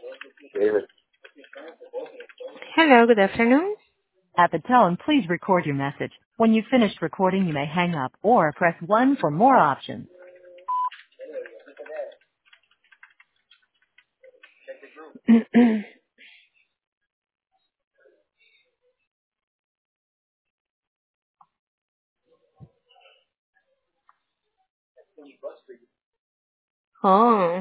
David. Hello, good afternoon. At the tone, please record your message. When you've finished recording, you may hang up or press 1 for more options. Oh,